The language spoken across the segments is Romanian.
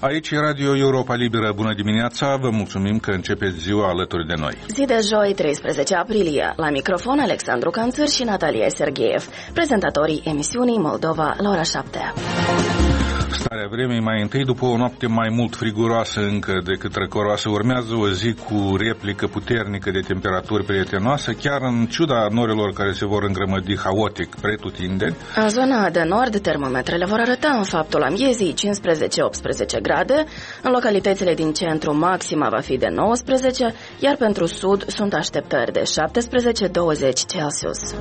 Aici e Radio Europa Liberă. Bună dimineața, vă mulțumim că începeți ziua alături de noi. Zi de joi, 13 aprilie. La microfon Alexandru Canțăr și Natalia Sergeev, prezentatorii emisiunii Moldova la ora 7. Starea vremii mai întâi, după o noapte mai mult friguroasă încă decât răcoroasă, urmează o zi cu replică puternică de temperaturi prietenoase, chiar în ciuda norilor care se vor îngrămădi haotic pretutindeni. În zona de nord, termometrele vor arăta în faptul amiezii 15-18 grade, în localitățile din centru maxima va fi de 19, iar pentru sud sunt așteptări de 17-20 Celsius.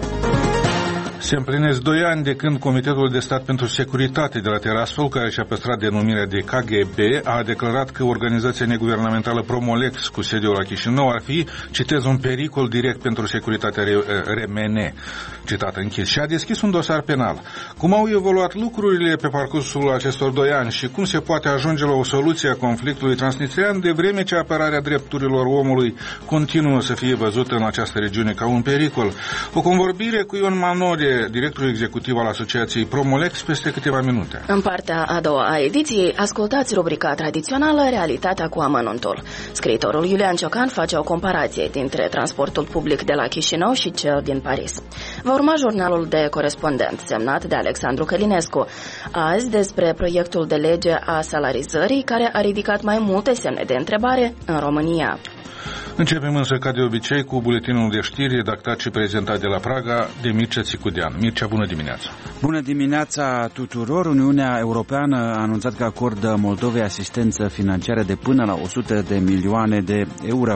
Se împlinesc 2 ani de când Comitetul de Stat pentru Securitate de la Tiraspol, care și-a păstrat denumirea de KGB, a declarat că organizația neguvernamentală Promolex, cu sediul la Chișinău, ar fi, citez, un pericol direct pentru securitatea RMN, citat închis, și a deschis un dosar penal. Cum au evoluat lucrurile pe parcursul acestor 2 ani și cum se poate ajunge la o soluție a conflictului transnistrian, de vreme ce apărarea drepturilor omului continuă să fie văzută în această regiune ca un pericol? O convorbire cu Ion Manole, directorul executiv al asociației Promolex, peste câteva minute. În partea a doua a ediției, ascultați rubrica tradițională Realitatea cu amănuntul. Scriitorul Iulian Ciocan face o comparație dintre transportul public de la Chișinău și cel din Paris. Va urma jurnalul de corespondent, semnat de Alexandru Călinescu. Azi despre proiectul de lege a salarizării, care a ridicat mai multe semne de întrebare în România. Începem însă, ca de obicei, cu buletinul de știri redactat și prezentat de la Praga de Mircea Țicudean. Mircea, bună dimineața! Bună dimineața tuturor! Uniunea Europeană a anunțat că acordă Moldovei asistență financiară de până la 100 de milioane de euro.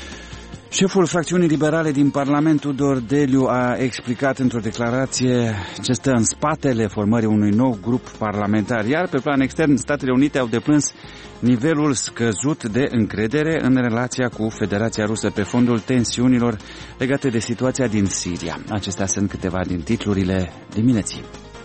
Șeful fracțiunii liberale din Parlament, Tudor Deliu, a explicat într-o declarație ce stă în spatele formării unui nou grup parlamentar, iar pe plan extern, Statele Unite au deplâns nivelul scăzut de încredere în relația cu Federația Rusă pe fondul tensiunilor legate de situația din Siria. Acestea sunt câteva din titlurile dimineții.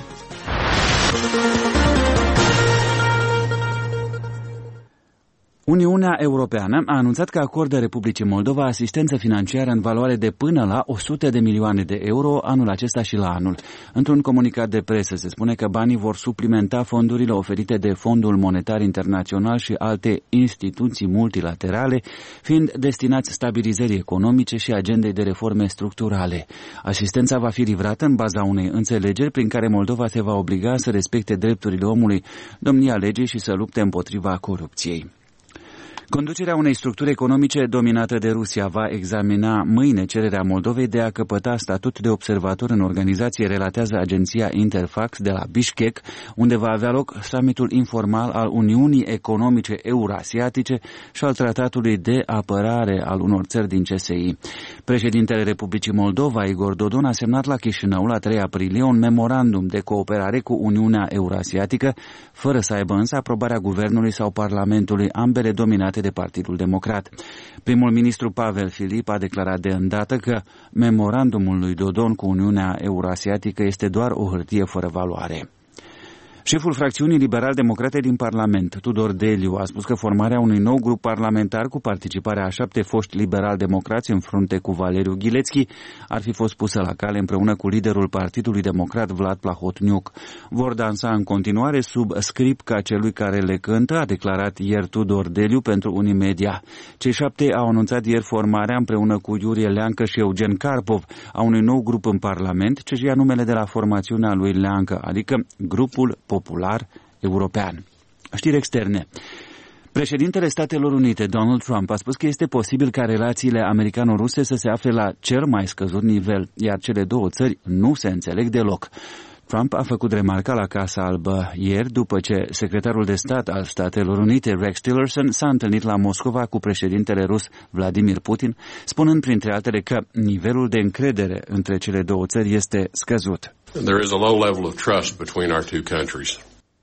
Uniunea Europeană a anunțat că acordă Republicii Moldova asistență financiară în valoare de până la 100 de milioane de euro anul acesta și la anul. Într-un comunicat de presă se spune că banii vor suplimenta fondurile oferite de Fondul Monetar Internațional și alte instituții multilaterale, fiind destinați stabilizării economice și agendei de reforme structurale. Asistența va fi livrată în baza unei înțelegeri prin care Moldova se va obliga să respecte drepturile omului, domnia legii și să lupte împotriva corupției. Conducerea unei structuri economice dominată de Rusia va examina mâine cererea Moldovei de a căpăta statut de observator în organizație, relatează agenția Interfax de la Bishkek, unde va avea loc summitul informal al Uniunii Economice Eurasiatice și al Tratatului de Apărare al unor țări din CSI. Președintele Republicii Moldova, Igor Dodon, a semnat la Chișinău la 3 aprilie un memorandum de cooperare cu Uniunea Eurasiatică, fără să aibă însă aprobarea guvernului sau parlamentului, ambele dominate de Partidul Democrat. Primul ministru Pavel Filip a declarat de îndată că memorandumul lui Dodon cu Uniunea Eurasiatică este doar o hârtie fără valoare. Șeful fracțiunii liberal-democrate din Parlament, Tudor Deliu, a spus că formarea unui nou grup parlamentar cu participarea a 7 foști liberal-democrați în frunte cu Valeriu Ghilețchi ar fi fost pusă la cale împreună cu liderul Partidului Democrat Vlad Plahotniuc. Vor dansa în continuare sub script ca celui care le cântă, a declarat ieri Tudor Deliu pentru Unimedia. Cei 7 au anunțat ieri formarea împreună cu Iurie Leancă și Eugen Karpov a unui nou grup în Parlament, ce își ia numele de la formațiunea lui Leancă, adică Grupul Popular European. Știri externe. Președintele Statelor Unite, Donald Trump, a spus că este posibil ca relațiile americano-ruse să se afle la cel mai scăzut nivel, iar cele două țări nu se înțeleg deloc. Trump a făcut remarca la Casa Albă ieri, după ce secretarul de stat al Statelor Unite, Rex Tillerson, s-a întâlnit la Moscova cu președintele rus Vladimir Putin, spunând printre altele că nivelul de încredere între cele două țări este scăzut. There is a low level of trust between our two countries.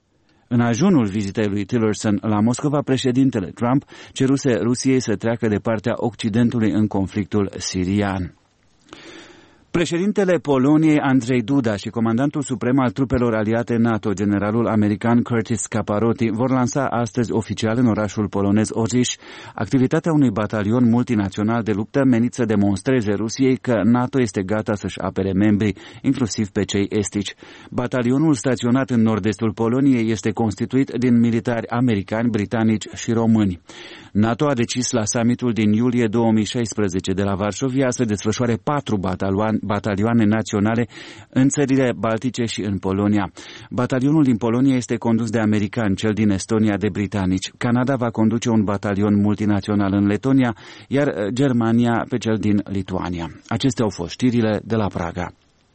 În ajunul vizitei lui Tillerson la Moscova, președintele Trump ceruse Rusiei să treacă de partea Occidentului în conflictul sirian. Președintele Poloniei, Andrzej Duda, și comandantul suprem al trupelor aliate NATO, generalul american Curtis Caparotti, vor lansa astăzi oficial în orașul polonez Orziș activitatea unui batalion multinațional de luptă menit să demonstreze Rusiei că NATO este gata să-și apere membrii, inclusiv pe cei estici. Batalionul staționat în nord-estul Poloniei este constituit din militari americani, britanici și români. NATO a decis la summitul din iulie 2016 de la Varșovia să desfășoare 4 batalioane naționale în țările Baltice și în Polonia. Batalionul din Polonia este condus de americani, cel din Estonia de britanici. Canada va conduce un batalion multinațional în Letonia, iar Germania pe cel din Lituania. Acestea au fost știrile de la Praga.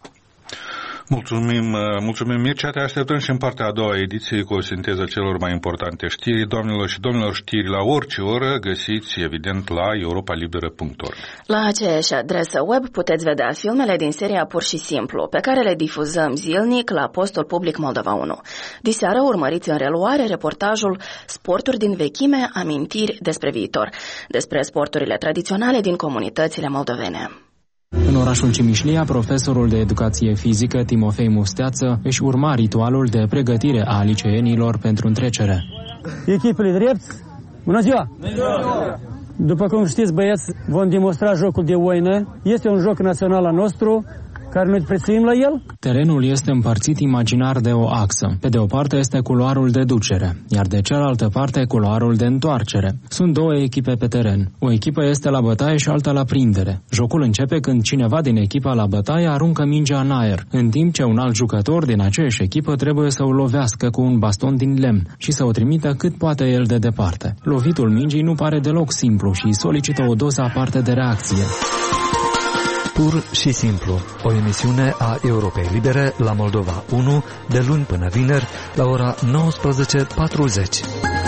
Mulțumim, Mircea. Te așteptăm și în partea a doua ediție cu o sinteză celor mai importante știri. Doamnelor și domnilor, știri la orice oră găsiți, evident, la europalibera.org. La aceeași adresă web puteți vedea filmele din seria Pur și Simplu, pe care le difuzăm zilnic la postul public Moldova 1. Diseară urmăriți în reluare reportajul Sporturi din vechime, amintiri despre viitor, despre sporturile tradiționale din comunitățile moldovene. În orașul Cimișlia, profesorul de educație fizică Timofei Musteață își urma ritualul de pregătire a liceenilor pentru întrecere. Echipele drepți, bună ziua! După cum știți, băieți, vom demonstra jocul de oină. Este un joc național al nostru, care noi prețuim la el. Terenul este împărțit imaginar de o axă. Pe de o parte este culoarul de ducere, iar de cealaltă parte culoarul de întoarcere. Sunt două echipe pe teren. O echipă este la bătaie și alta la prindere. Jocul începe când cineva din echipa la bătaie aruncă mingea în aer, în timp ce un alt jucător din aceeași echipă trebuie să o lovească cu un baston din lemn și să o trimită cât poate el de departe. Lovitul mingii nu pare deloc simplu și solicită o doză aparte de reacție. Pur și simplu, o emisiune a Europei Libere la Moldova 1, de luni până vineri, la ora 19:40.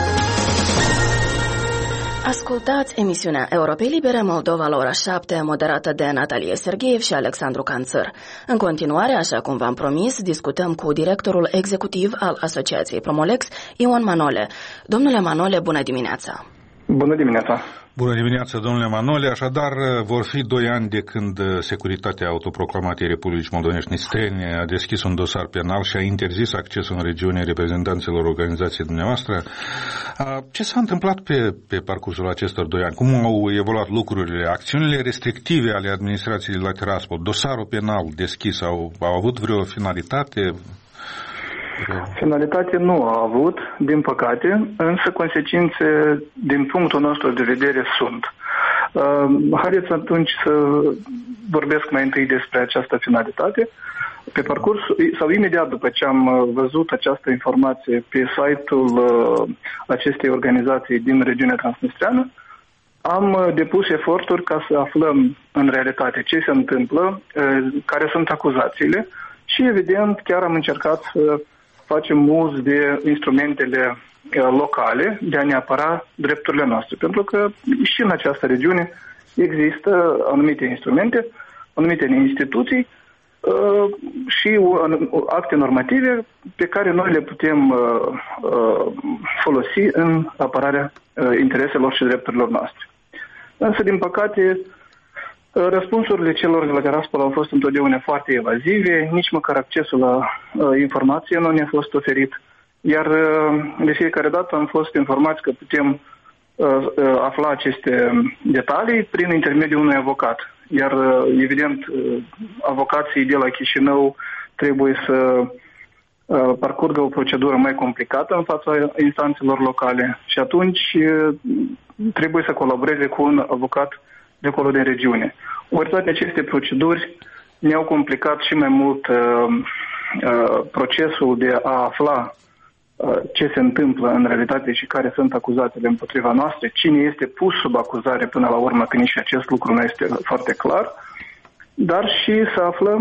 Ascultați emisiunea Europei Libere Moldova la ora 7, moderată de Natalie Sergeev și Alexandru Canțăr. În continuare, așa cum v-am promis, discutăm cu directorul executiv al Asociației Promolex, Ion Manole. Domnule Manole, bună dimineața! Bună dimineața! Bună dimineața, domnule Manole. Așadar, vor fi 2 ani de când Securitatea Autoproclamatei Republicii Moldovenești Nistrene a deschis un dosar penal și a interzis accesul în regiune reprezentanților organizației dumneavoastră. Ce s-a întâmplat pe parcursul acestor 2 ani? Cum au evoluat lucrurile? Acțiunile restrictive ale administrației de la Tiraspol, dosarul penal deschis, au avut vreo finalitate? Finalitate nu a avut, din păcate, însă consecințe din punctul nostru de vedere sunt. Haideți atunci să vorbesc mai întâi despre această finalitate. Pe parcurs, sau imediat după ce am văzut această informație pe site-ul acestei organizații din regiunea transnistreană, am depus eforturi ca să aflăm în realitate ce se întâmplă, care sunt acuzațiile și, evident, chiar am încercat să facem uz de instrumentele locale de a ne apăra drepturile noastre. Pentru că și în această regiune există anumite instrumente, anumite instituții și acte normative pe care noi le putem folosi în apărarea intereselor și drepturilor noastre. Însă, din păcate, răspunsurile celor de la Tiraspol au fost întotdeauna foarte evazive, nici măcar accesul la informație nu ne-a fost oferit, iar de fiecare dată am fost informați că putem afla aceste detalii prin intermediul unui avocat. Iar, evident, avocații de la Chișinău trebuie să parcurgă o procedură mai complicată în fața instanțelor locale și atunci trebuie să colaboreze cu un avocat de acolo din regiune. Ori toate aceste proceduri ne-au complicat și mai mult procesul de a afla ce se întâmplă în realitate și care sunt acuzațiile împotriva noastre, cine este pus sub acuzare până la urmă, că nici acest lucru nu este foarte clar, dar și să aflăm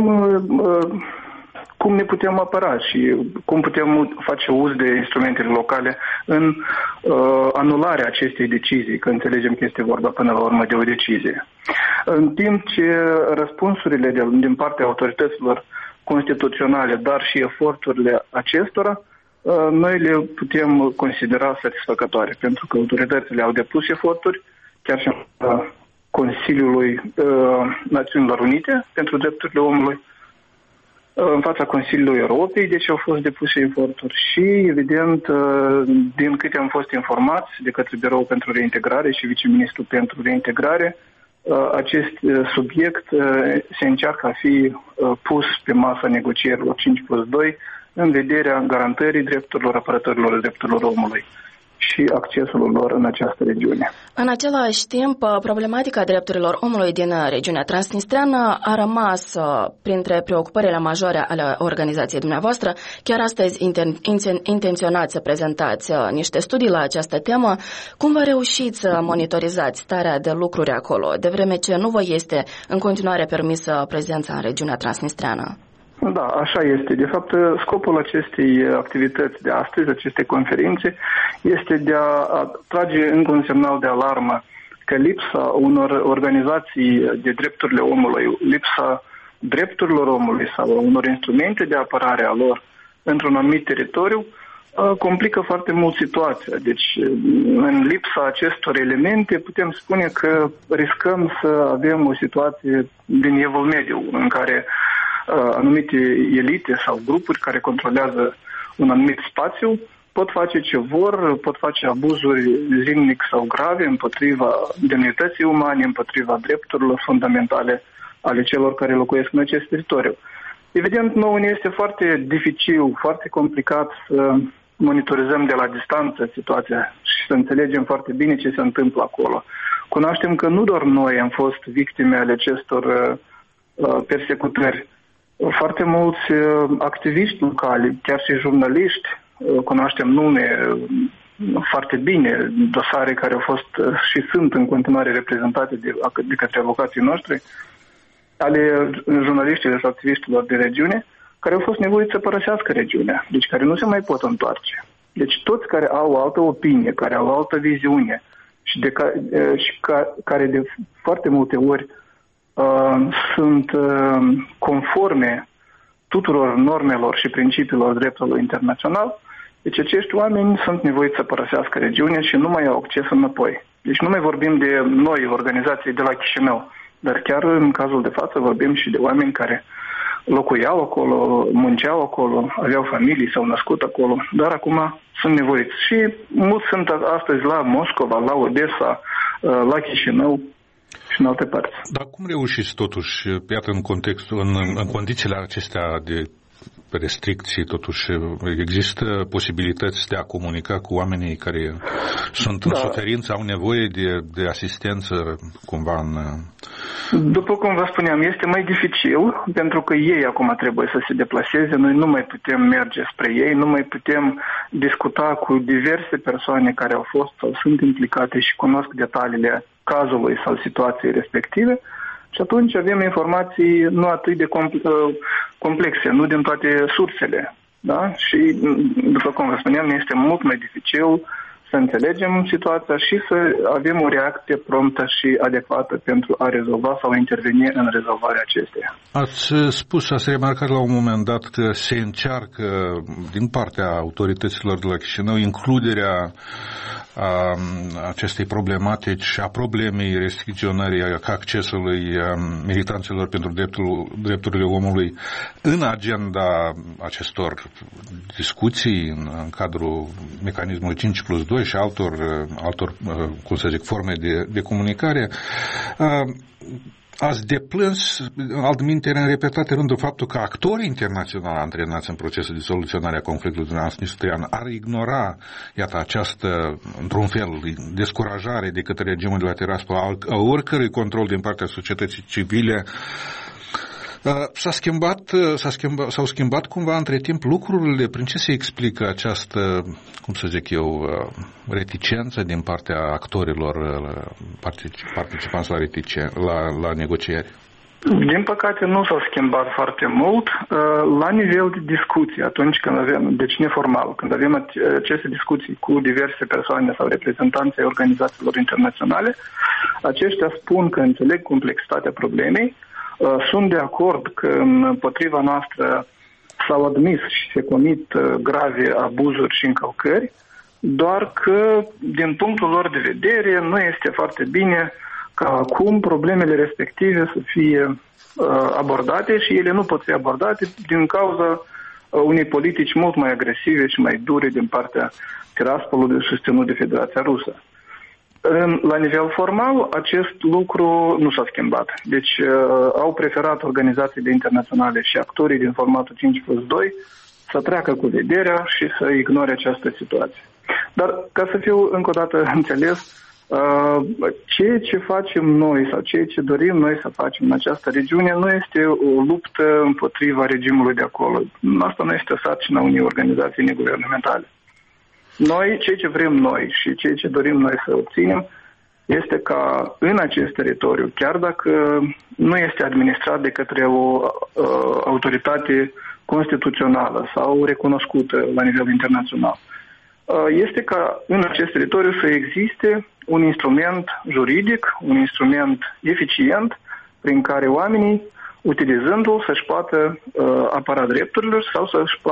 cum ne putem apăra și cum putem face uz de instrumentele locale în anularea acestei decizii, că înțelegem că este vorba până la urmă de o decizie. În timp ce răspunsurile din partea autorităților constituționale, dar și eforturile acestora, noi le putem considera satisfăcătoare, pentru că autoritățile au depus eforturi, chiar și în Consiliului Națiunilor Unite pentru Drepturile Omului, în fața Consiliului Europei, deci au fost depuse eforturi și, evident, din câte am fost informați de către Biroul pentru Reintegrare și Viceministrul pentru Reintegrare, acest subiect se încearcă a fi pus pe masa negocierilor 5+2 în vederea garantării drepturilor apărătorilor drepturilor omului și accesul lor în această regiune. În același timp, problematica drepturilor omului din regiunea transnistreană a rămas printre preocupările majore ale organizației dumneavoastră. Chiar astăzi intenționați să prezentați niște studii la această temă. Cum vă reușiți să monitorizați starea de lucruri acolo, de vreme ce nu vă este în continuare permisă prezența în regiunea transnistreană? Da, așa este. De fapt, scopul acestei activități de astăzi, acestei conferințe, este de a trage încă un semnal de alarmă că lipsa unor organizații de drepturile omului, lipsa drepturilor omului sau unor instrumente de apărare a lor într-un anumit teritoriu complică foarte mult situația. Deci, în lipsa acestor elemente, putem spune că riscăm să avem o situație din evul mediu, în care anumite elite sau grupuri care controlează un anumit spațiu pot face ce vor, pot face abuzuri zilnic sau grave împotriva demnității umane, împotriva drepturilor fundamentale ale celor care locuiesc în acest teritoriu. Evident, nouă ne este foarte dificil, foarte complicat să monitorizăm de la distanță situația și să înțelegem foarte bine ce se întâmplă acolo. Cunoaștem că nu doar noi am fost victime ale acestor persecutări. Foarte mulți activiști locali, chiar și jurnaliști, cunoaștem nume foarte bine, dosare care au fost și sunt în continuare reprezentate de către avocații noștri, ale jurnaliștilor și activiștilor de regiune, care au fost nevoiți să părăsească regiunea, deci care nu se mai pot întoarce. Deci toți care au altă opinie, care au altă viziune și care de foarte multe ori sunt conforme tuturor normelor și principiilor dreptului internațional, deci acești oameni sunt nevoiți să părăsească regiunea și nu mai au acces înapoi. Deci nu mai vorbim de noi, organizații de la Chișinău, dar chiar în cazul de față vorbim și de oameni care locuiau acolo, munceau acolo, aveau familii, s-au născut acolo, dar acum sunt nevoiți. Și mulți sunt astăzi la Moscova, la Odessa, la Chișinău și în alte părți. Dar cum reușiți totuși, iată, în condițiile acestea de restricții, totuși există posibilități de a comunica cu oamenii care sunt în suferință, au nevoie de asistență cumva în... După cum vă spuneam, este mai dificil pentru că ei acum trebuie să se deplaseze, noi nu mai putem merge spre ei, nu mai putem discuta cu diverse persoane care au fost sau sunt implicate și cunosc detaliile cazului sau situației respective. Și atunci avem informații nu atât de complexe, nu din toate sursele. Da? Și, după cum vă spuneam, este mult mai dificil să înțelegem situația și să avem o reacție promptă și adecvată pentru a rezolva sau a interveni în rezolvarea acesteia. Ați remarcat la un moment dat că se încearcă din partea autorităților de la Chișinău includerea acestei problematici, a problemei restricționării accesului militanților pentru drepturile omului în agenda acestor discuții în cadrul mecanismului 5+2 și altor cum să zic, forme de comunicare. Ați deplâns altminteri în repetate rânduri faptul că actorii internaționali antrenați în procesul de soluționare a conflictului transnistrean ar ignora, iată, această, într-un fel, descurajare de către regimul de la Tiraspol a oricărui control din partea societății civile. S-au schimbat cumva între timp lucrurile. Prin ce se explică această, cum să zic eu, reticență din partea actorilor participanți la negocieri? Din păcate nu s-au schimbat foarte mult. La nivel de discuții, atunci când avem, deci neformal, când avem aceste discuții cu diverse persoane sau reprezentanți ai organizațiilor internaționale, aceștia spun că înțeleg complexitatea problemei, sunt de acord că împotriva noastră s-au admis și se comit grave abuzuri și încălcări, doar că din punctul lor de vedere nu este foarte bine ca acum problemele respective să fie abordate și ele nu pot fi abordate din cauza unei politici mult mai agresive și mai dure din partea Tiraspolului susținut de Federația Rusă. La nivel formal, acest lucru nu s-a schimbat. Deci au preferat organizațiile internaționale și actorii din formatul 5+2 să treacă cu vederea și să ignore această situație. Dar, ca să fiu încă o dată înțeles, ceea ce facem noi sau ceea ce dorim noi să facem în această regiune nu este o luptă împotriva regimului de acolo. Asta nu este o sarcină a unei organizații neguvernamentale. Noi, ceea ce vrem noi și ceea ce dorim noi să obținem este ca în acest teritoriu, chiar dacă nu este administrat de către o autoritate constituțională sau recunoscută la nivel internațional, este ca în acest teritoriu să existe un instrument juridic, un instrument eficient prin care oamenii, utilizându-l, să-și poată apăra drepturile sau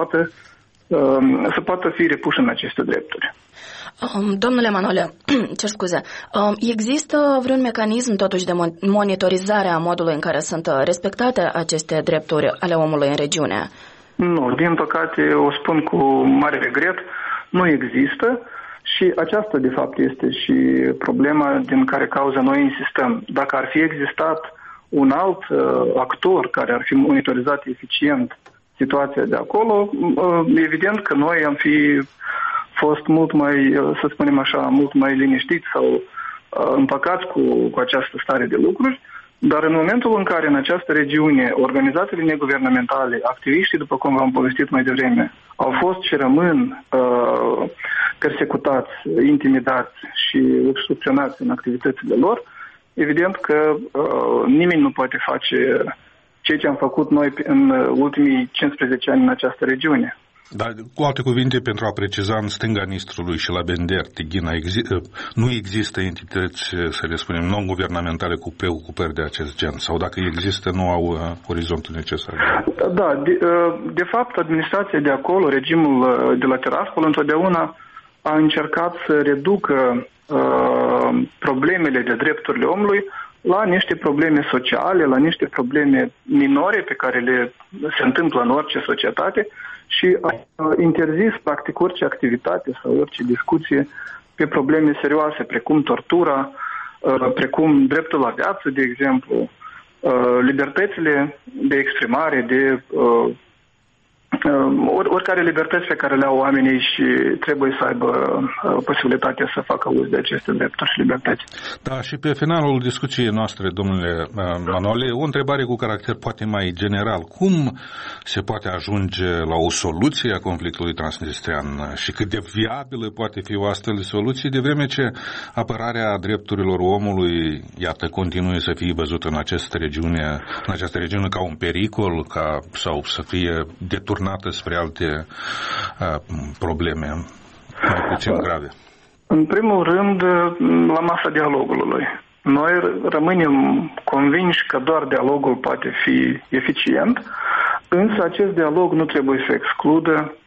să poată fi repuși în aceste drepturi. Domnule Manole, cer scuze, există vreun mecanism totuși de monitorizare a modului în care sunt respectate aceste drepturi ale omului în regiune? Nu, din păcate, o spun cu mare regret, nu există și aceasta de fapt este și problema din care cauză noi insistăm. Dacă ar fi existat un alt actor care ar fi monitorizat eficient situația de acolo, evident că noi am fi fost mult mai, să spunem așa, mult mai liniștiți sau împăcați cu această stare de lucruri, dar în momentul în care în această regiune organizațiile neguvernamentale, activiștii, după cum v-am povestit mai devreme, au fost și rămân persecutați, intimidați și obstrucționați în activitățile lor, evident că nimeni nu poate face ceea ce am făcut noi în ultimii 15 ani în această regiune. Dar, cu alte cuvinte, pentru a preciza, în stânga Nistrului și la Bender, Tighina, nu există entități, să le spunem, non-guvernamentale cu preocupări de acest gen? Sau dacă există, nu au orizontul necesar? Da, de fapt, administrația de acolo, regimul de la Tiraspol, întotdeauna a încercat să reducă problemele de drepturile omului la niște probleme sociale, la niște probleme minore pe care se întâmplă în orice societate și a interzis practic orice activitate sau orice discuție pe probleme serioase, precum tortura, precum dreptul la viață, de exemplu, libertățile de exprimare, de oricare libertăți pe care le au oamenii și trebuie să aibă posibilitatea să facă uz de aceste drepturi și libertăți. Da, și pe finalul discuției noastre, domnule Manole, o întrebare cu caracter poate mai general. Cum se poate ajunge la o soluție a conflictului transnistrian și cât de viabilă poate fi o astfel de soluție, de vreme ce apărarea drepturilor omului, iată, continuă să fie văzută în această regiune ca un pericol, sau să fie deturnată spre alte probleme mai puțin grave? În primul rând, la masa dialogului. Noi rămânem convinși că doar dialogul poate fi eficient, însă acest dialog nu trebuie să excludă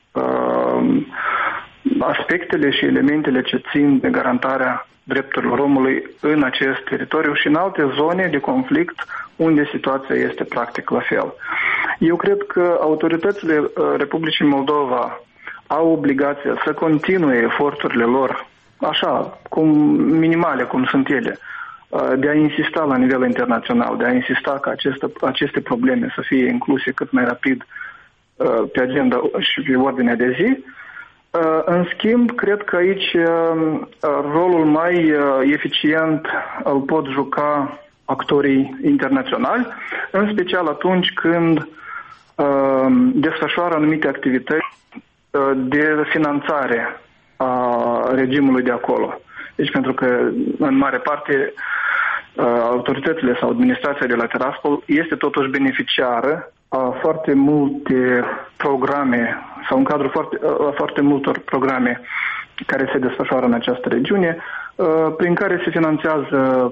aspectele și elementele ce țin de garantarea drepturilor omului în acest teritoriu și în alte zone de conflict unde situația este practic la fel. Eu cred că autoritățile Republicii Moldova au obligația să continue eforturile lor, așa, minimale cum sunt ele, de a insista la nivel internațional, de a insista ca aceste probleme să fie incluse cât mai rapid pe agenda și pe ordinea de zi. În schimb, cred că aici rolul mai eficient îl pot juca actorii internaționali, în special atunci când desfășoară anumite activități de finanțare a regimului de acolo. Deci pentru că, în mare parte, autoritățile sau administrația de la Tiraspol este totuși beneficiară a foarte multe programe sau în cadrul foarte multor programe care se desfășoară în această regiune, prin care se finanțează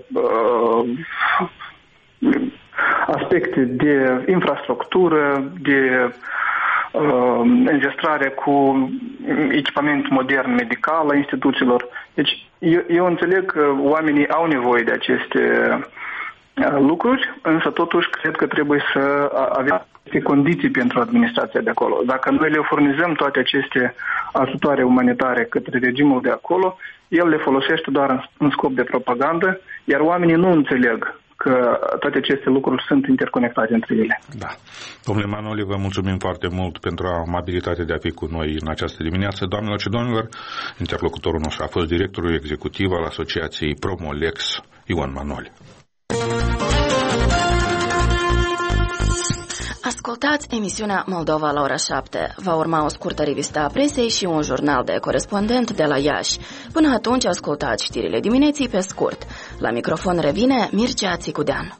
aspecte de infrastructură, de înzestrare cu echipament modern medical a instituțiilor. Deci eu înțeleg că oamenii au nevoie de aceste lucruri, însă totuși cred că trebuie să avem condiții pentru administrația de acolo. Dacă noi le furnizăm toate aceste ajutoare umanitare către regimul de acolo, el le folosește doar în scop de propagandă, iar oamenii nu înțeleg că toate aceste lucruri sunt interconectate între ele. Da. Domnule Manoli, vă mulțumim foarte mult pentru amabilitatea de a fi cu noi în această dimineață. Doamnelor și domnilor, interlocutorul nostru a fost directorul executiv al Asociației Promolex, Ion Manoli. Ascultați emisiunea Moldova la ora 7. Va urma o scurtă revistă a presei și un jurnal de corespondent de la Iași. Până atunci ascultați știrile dimineții pe scurt. La microfon revine Mircea Țicudean.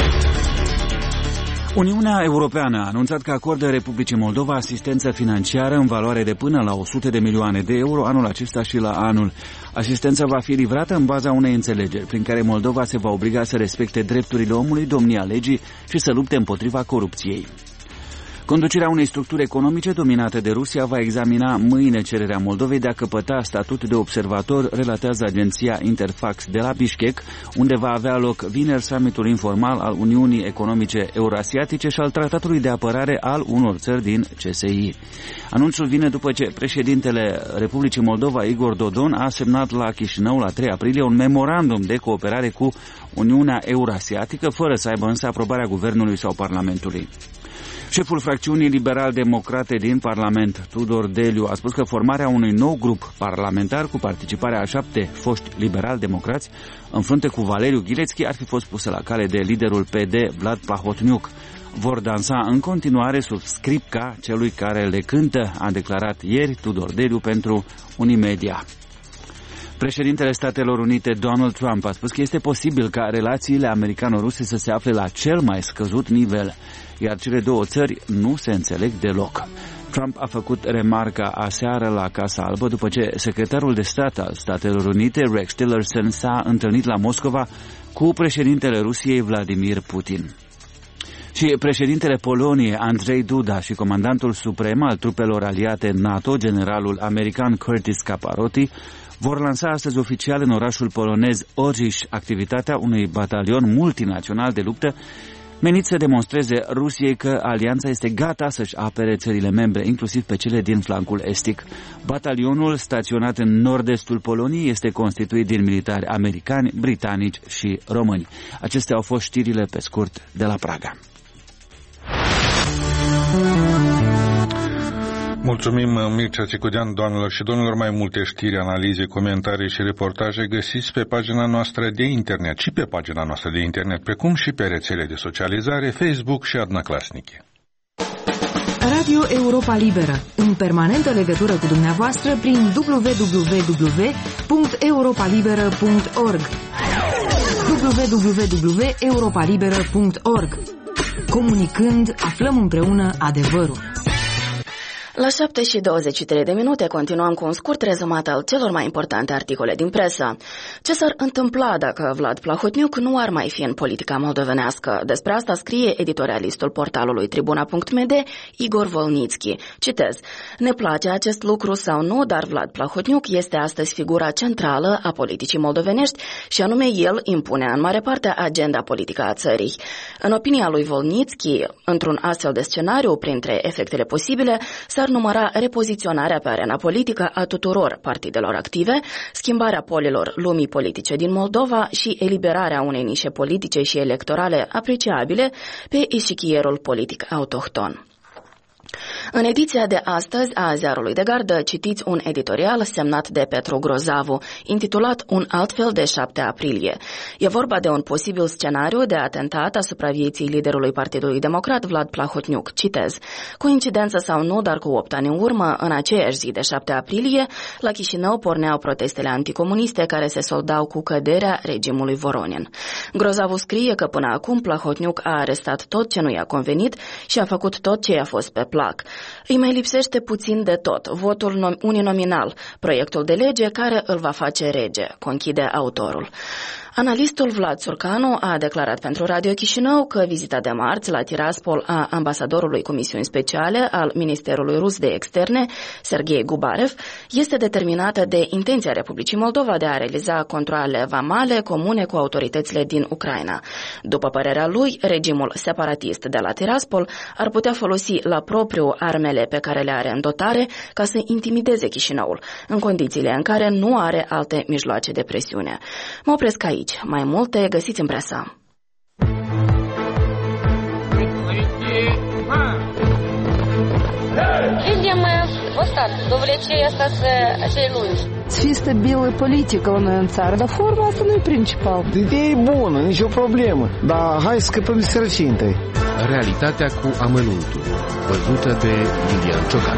Uniunea Europeană a anunțat că acordă Republicii Moldova asistență financiară în valoare de până la 100 de milioane de euro anul acesta și la anul. Asistența va fi livrată în baza unei înțelegeri, prin care Moldova se va obliga să respecte drepturile omului, domnia legii și să lupte împotriva corupției. Conducerea unei structuri economice dominate de Rusia va examina mâine cererea Moldovei de a căpăta statut de observator, relatează agenția Interfax de la Bishkek, unde va avea loc vineri summitul informal al Uniunii Economice Eurasiatice și al Tratatului de Apărare al unor țări din CSI. Anunțul vine după ce președintele Republicii Moldova, Igor Dodon, a semnat la Chișinău la 3 aprilie un memorandum de cooperare cu Uniunea Eurasiatică, fără să aibă însă aprobarea Guvernului sau Parlamentului. Șeful fracțiunii liberal-democrate din Parlament, Tudor Deliu, a spus că formarea unui nou grup parlamentar cu participarea a 7 foști liberal-democrați în frunte cu Valeriu Ghilețchi ar fi fost pusă la cale de liderul PD Vlad Plahotniuc. Vor dansa în continuare sub scripca celui care le cântă, a declarat ieri Tudor Deliu pentru Unimedia. Președintele Statelor Unite, Donald Trump, a spus că este posibil ca relațiile americano-ruse să se afle la cel mai scăzut nivel, iar cele două țări nu se înțeleg deloc. Trump a făcut remarca aseară la Casa Albă după ce secretarul de stat al Statelor Unite, Rex Tillerson, s-a întâlnit la Moscova cu președintele Rusiei, Vladimir Putin. Și președintele Poloniei, Andrzej Duda, și comandantul suprem al trupelor aliate NATO, generalul american Curtis Caparotti, vor lansa astăzi oficial în orașul polonez Orziș activitatea unui batalion multinațional de luptă menit să demonstreze Rusiei că alianța este gata să-și apere țările membre, inclusiv pe cele din flancul estic. Batalionul, staționat în nord-estul Poloniei, este constituit din militari americani, britanici și români. Acestea au fost știrile pe scurt de la Praga. Mulțumim, Mircea Țicudean. Doamnelor și domnilor, mai multe știri, analize, comentarii și reportaje găsiți pe pagina noastră de internet și pe pagina noastră de internet, precum și pe rețele de socializare, Facebook și Adnaclasnice. Radio Europa Liberă, în permanentă legătură cu dumneavoastră prin www.europalibera.org www.europalibera.org. Comunicând, aflăm împreună adevărul. La 7:23 continuăm cu un scurt rezumat al celor mai importante articole din presă. Ce s-ar întâmpla dacă Vlad Plahotniuc nu ar mai fi în politica moldovenească? Despre asta scrie editorialistul portalului Tribuna.md, Igor Volnitski. Citez: ne place acest lucru sau nu, dar Vlad Plahotniuc este astăzi figura centrală a politicii moldovenești și anume el impune în mare parte agenda politică a țării. În opinia lui Volnitski, într-un astfel de scenariu, printre efectele posibile, s-ar număra repoziționarea pe arena politică a tuturor partidelor active, schimbarea polelor lumii politice din Moldova și eliberarea unei nișe politice și electorale apreciabile pe eșichierul politic autohton. În ediția de astăzi a Ziarului de Gardă citiți un editorial semnat de Petru Grozavu, intitulat Un altfel de 7 aprilie. E vorba de un posibil scenariu de atentat asupra vieții liderului Partidului Democrat, Vlad Plahotniuc. Citez: coincidență sau nu, dar cu 8 ani în urmă, în aceeași zi de 7 aprilie, la Chișinău porneau protestele anticomuniste care se soldau cu căderea regimului Voronin. Grozavu scrie că până acum Plahotniuc a arestat tot ce nu i-a convenit și a făcut tot ce i-a fost pe plac. Îi mai lipsește puțin de tot, votul uninominal, proiectul de lege care îl va face rege, conchide autorul. Analistul Vlad Surcanu a declarat pentru Radio Chișinău că vizita de marți la Tiraspol a ambasadorului Comisiuni Speciale al Ministerului Rus de Externe, Serghei Gubarev, este determinată de intenția Republicii Moldova de a realiza controale vamale comune cu autoritățile din Ucraina. După părerea lui, regimul separatist de la Tiraspol ar putea folosi la propriu armele pe care le are în dotare ca să intimideze Chișinăul, în condițiile în care nu are alte mijloace de presiune. Mă opresc aici. Mai multe găsiți în presa. Видим остатки, довлечение остаться celui. Să fie stabilă politică la noi în țară, dar forma asta nu e principal. Ideea e bună, nicio problemă, dar hai să scăpăm de sărăcie întâi. Realitatea cu amănuntul, văzută de Lilian Ciocan.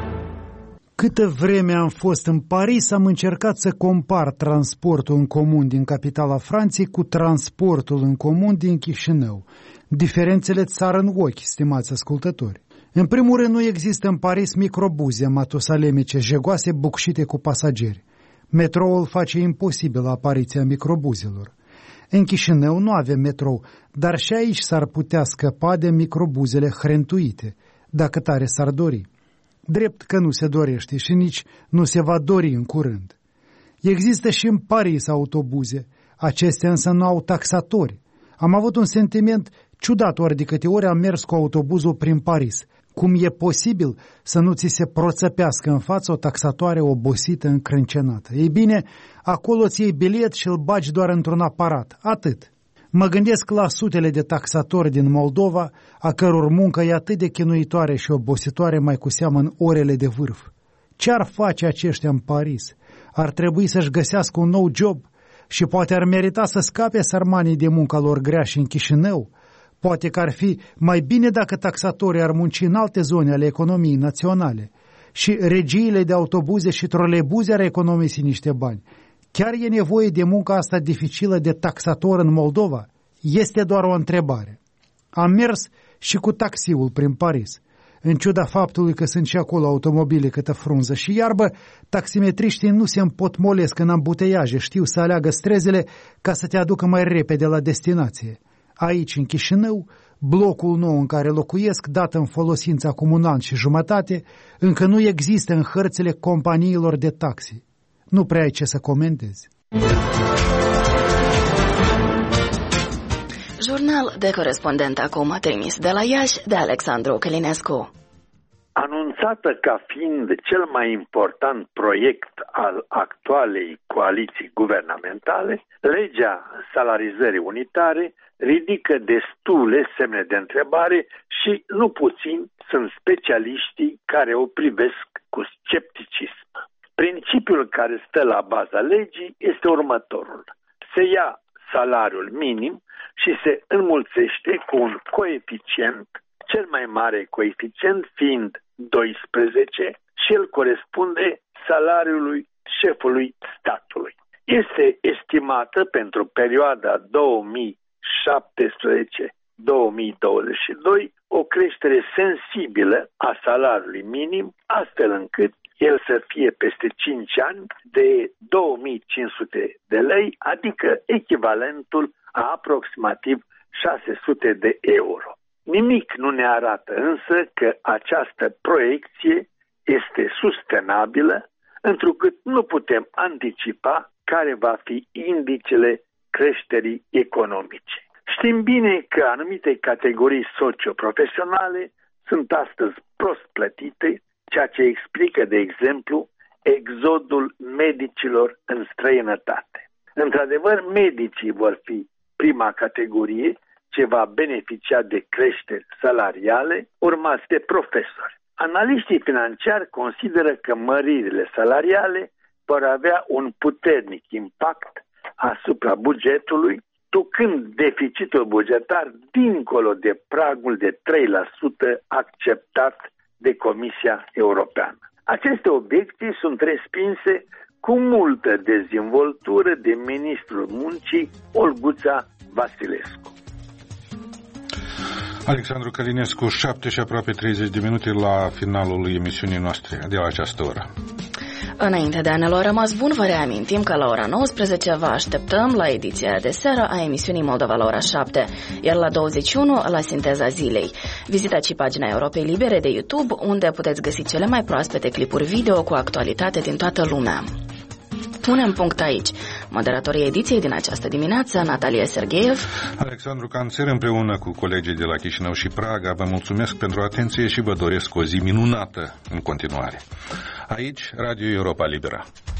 Câtă vreme am fost în Paris, am încercat să compar transportul în comun din capitala Franței cu transportul în comun din Chișinău. Diferențele țară în ochi, stimați ascultători. În primul rând, nu există în Paris microbuze matusalemice jegoase bucșite cu pasageri. Metroul face imposibilă apariția microbuzelor. În Chișinău nu avem metrou, dar și aici s-ar putea scăpa de microbuzele hrentuite, dacă tare s-ar dori. Drept că nu se dorește și nici nu se va dori în curând. Există și în Paris autobuze, acestea însă nu au taxatori. Am avut un sentiment ciudat ori de câte ori am mers cu autobuzul prin Paris. Cum e posibil să nu ți se proțăpească în față o taxatoare obosită, încrâncenată? Ei bine, acolo ți iei bilet și îl bagi doar într-un aparat, atât. Mă gândesc la sutele de taxatori din Moldova, a căror muncă e atât de chinuitoare și obositoare, mai cu seamă în orele de vârf. Ce-ar face aceștia în Paris? Ar trebui să-și găsească un nou job și poate ar merita să scape sărmanii de munca lor grea și în Chișinău. Poate că ar fi mai bine dacă taxatorii ar munci în alte zone ale economiei naționale și regiile de autobuze și troleibuze ar economisi niște bani. Chiar e nevoie de munca asta dificilă de taxator în Moldova? Este doar o întrebare. Am mers și cu taxiul prin Paris. În ciuda faptului că sunt și acolo automobile câtă frunză și iarbă, taximetriștii nu se împotmolesc în ambuteiaje, știu să aleagă străzile ca să te aducă mai repede la destinație. Aici, în Chișinău, blocul nou în care locuiesc, dat în folosință acum un an și jumătate, încă nu există în hărțile companiilor de taxi. Nu prea ai ce să comentezi. Jurnal de corespondent acum trimis de la Iași de Alexandru Călinescu. Anunțată ca fiind cel mai important proiect al actualei coaliții guvernamentale, legea salarizării unitare ridică destule semne de întrebare și nu puțin sunt specialiștii care o privesc cu scepticism. Principiul care stă la baza legii este următorul. Se ia salariul minim și se înmulțește cu un coeficient, cel mai mare coeficient fiind 12 și el corespunde salariului șefului statului. Este estimată pentru perioada 2017-2022 o creștere sensibilă a salariului minim, astfel încât el să fie peste 5 ani de 2500 de lei, adică echivalentul a aproximativ 600 de euro. Nimic nu ne arată însă că această proiecție este sustenabilă, întrucât nu putem anticipa care va fi indicele creșterii economice. Știm bine că anumite categorii socioprofesionale sunt astăzi prost plătite, ceea ce explică, de exemplu, exodul medicilor în străinătate. Într-adevăr, medicii vor fi prima categorie ce va beneficia de creșteri salariale, urmați de profesori. Analiștii financiari consideră că măririle salariale vor avea un puternic impact asupra bugetului, ducând deficitul bugetar dincolo de pragul de 3% acceptat de Comisia Europeană. Aceste obiecții sunt respinse cu multă dezvoltură de ministrul muncii Olguța Vasilescu. Alexandru Călinescu, 7 și aproape 30 de minute la finalul emisiunii noastre de la această oră. Înainte de a ne lua rămas bun, vă reamintim că la ora 19 vă așteptăm la ediția de seară a emisiunii Moldova la ora 7, iar la 21 la Sinteza Zilei. Vizitați și pagina Europei Libere de YouTube, unde puteți găsi cele mai proaspete clipuri video cu actualitate din toată lumea. Punem punct aici. Moderatorii ediției din această dimineață, Natalia Sergeev, Alexandru Canțer, împreună cu colegii de la Chișinău și Praga, vă mulțumesc pentru atenție și vă doresc o zi minunată în continuare. Aici, Radio Europa Liberă.